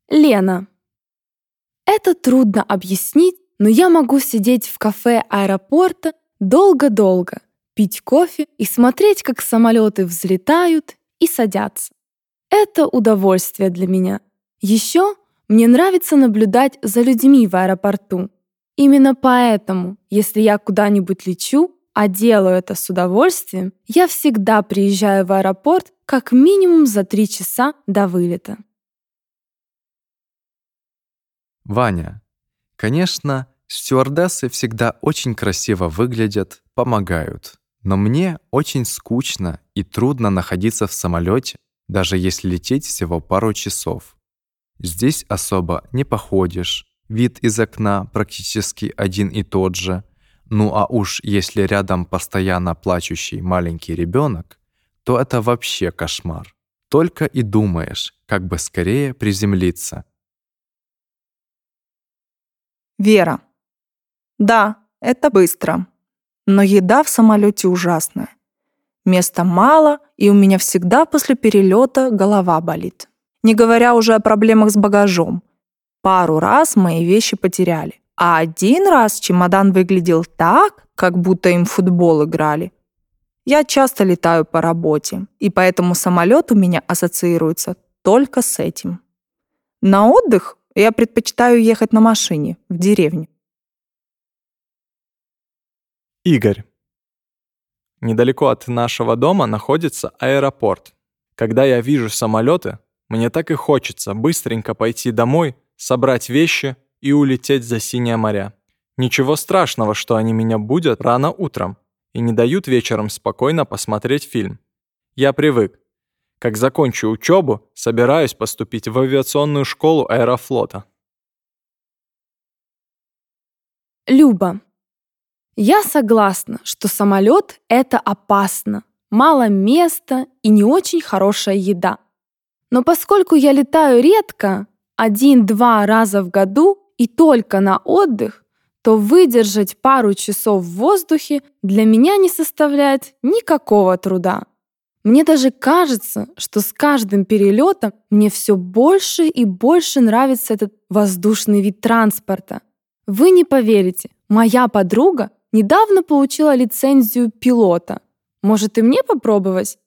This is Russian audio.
Лена. Это трудно объяснить, но я могу сидеть в кафе аэропорта долго-долго, пить кофе и смотреть, как самолеты взлетают и садятся. Это удовольствие для меня. Еще мне нравится наблюдать за людьми в аэропорту. Именно поэтому, если я куда-нибудь лечу, а делаю это с удовольствием, я всегда приезжаю в аэропорт как минимум за 3 часа до вылета. Ваня. Конечно, стюардессы всегда очень красиво выглядят, помогают. Но мне очень скучно и трудно находиться в самолете, даже если лететь всего пару часов. Здесь особо не походишь, вид из окна практически один и тот же. Ну а уж если рядом постоянно плачущий маленький ребенок, то это вообще кошмар. Только и думаешь, как бы скорее приземлиться. Вера. Да, это быстро. Но еда в самолете ужасная. Места мало, и у меня всегда после перелета голова болит. Не говоря уже о проблемах с багажом. Пару раз мои вещи потеряли. А один раз чемодан выглядел так, как будто им в футбол играли. Я часто летаю по работе, и поэтому самолет у меня ассоциируется только с этим. На отдых я предпочитаю ехать на машине в деревню. Игорь. Недалеко от нашего дома находится аэропорт. Когда я вижу самолеты, мне так и хочется быстренько пойти домой, собрать вещи и улететь за синее моря. Ничего страшного, что они меня будят рано утром и не дают вечером спокойно посмотреть фильм. Я привык. Как закончу учебу, собираюсь поступить в авиационную школу Аэрофлота. Люба. Я согласна, что самолет — это опасно, мало места и не очень хорошая еда. Но поскольку я летаю редко, 1-2 раза в году и только на отдых, то выдержать пару часов в воздухе для меня не составляет никакого труда. Мне даже кажется, что с каждым перелетом мне все больше и больше нравится этот воздушный вид транспорта. Вы не поверите, моя подруга недавно получила лицензию пилота. Может, и мне попробовать?